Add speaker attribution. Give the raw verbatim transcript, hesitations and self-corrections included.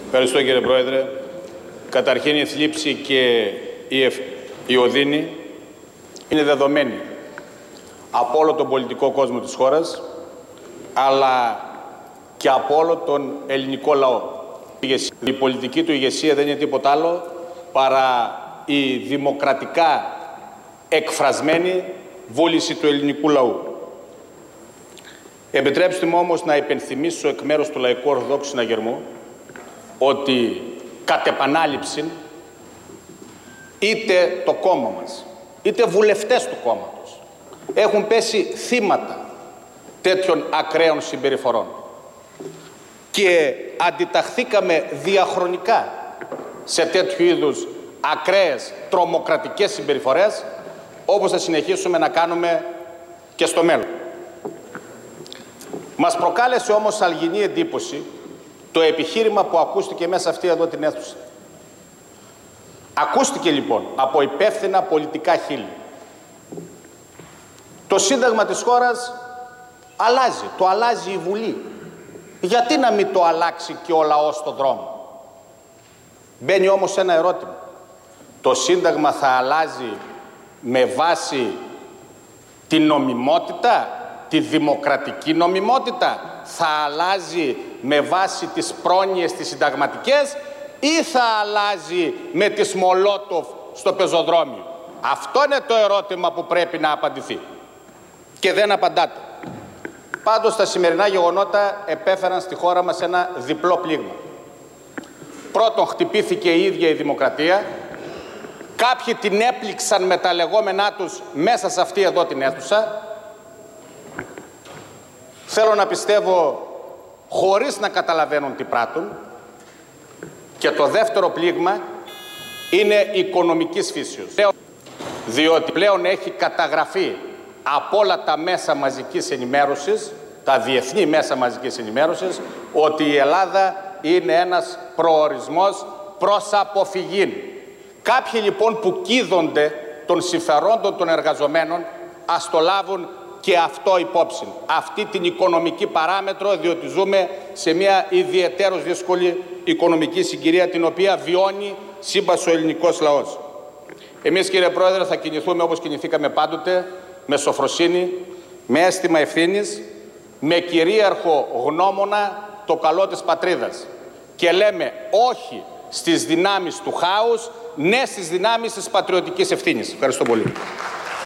Speaker 1: Ευχαριστώ, κύριε Πρόεδρε. Καταρχήν, η θλίψη και η, ευ... η οδύνη είναι δεδομένη από όλο τον πολιτικό κόσμο της χώρας, αλλά και από όλο τον ελληνικό λαό. Η πολιτική του ηγεσία δεν είναι τίποτα άλλο παρά η δημοκρατικά εκφρασμένη βούληση του ελληνικού λαού. Επιτρέψτε μου όμως να υπενθυμίσω εκ μέρους του Λαϊκού Ορθοδόξου Συναγερμού ότι κατ' επανάληψη είτε το κόμμα μας, είτε βουλευτές του κόμματος έχουν πέσει θύματα τέτοιων ακραίων συμπεριφορών και αντιταχθήκαμε διαχρονικά σε τέτοιου είδους ακραίες τρομοκρατικές συμπεριφορές, όπως θα συνεχίσουμε να κάνουμε και στο μέλλον. Μας προκάλεσε όμως αλγινή εντύπωση το επιχείρημα που ακούστηκε μέσα αυτή εδώ την αίθουσα. Ακούστηκε λοιπόν από υπεύθυνα πολιτικά χείλη. Το Σύνταγμα της χώρας αλλάζει, το αλλάζει η Βουλή. Γιατί να μην το αλλάξει και ο λαός στον δρόμο? Μπαίνει όμως ένα ερώτημα. Το Σύνταγμα θα αλλάζει με βάση την νομιμότητα, τη δημοκρατική νομιμότητα? Θα αλλάζει με βάση τις πρόνοιες τις συνταγματικές ή θα αλλάζει με τις Μολότοφ στο πεζοδρόμιο? Αυτό είναι το ερώτημα που πρέπει να απαντηθεί και δεν απαντάτε. Πάντως τα σημερινά γεγονότα επέφεραν στη χώρα μας ένα διπλό πλήγμα. Πρώτον, χτυπήθηκε η ίδια η δημοκρατία. Κάποιοι την έπληξαν με τα λεγόμενά τους μέσα σε αυτή εδώ την αίθουσα. Θέλω να πιστεύω χωρίς να καταλαβαίνουν τι πράττουν. Και το δεύτερο πλήγμα είναι οικονομικής φύσεως. Διότι πλέον έχει καταγραφεί από όλα τα μέσα μαζικής ενημέρωσης, τα διεθνή μέσα μαζικής ενημέρωσης, ότι η Ελλάδα είναι ένας προορισμός προς αποφυγή. Κάποιοι λοιπόν που κείδονται των συμφερόντων των εργαζομένων ας το λάβουν και αυτό υπόψη. Αυτή την οικονομική παράμετρο, διότι ζούμε σε μια ιδιαιτέρως δύσκολη οικονομική συγκυρία την οποία βιώνει σύμπας ο ελληνικός λαός. Εμείς, κύριε Πρόεδρε, θα κινηθούμε όπως κινηθήκαμε πάντοτε, με σοφροσύνη, με αίσθημα ευθύνης, με κυρίαρχο γνώμονα το καλό της πατρίδας. Και λέμε όχι στις δυνάμεις του χάους, ναι στις δυνάμεις της πατριωτικής ευθύνης. Ευχαριστώ πολύ.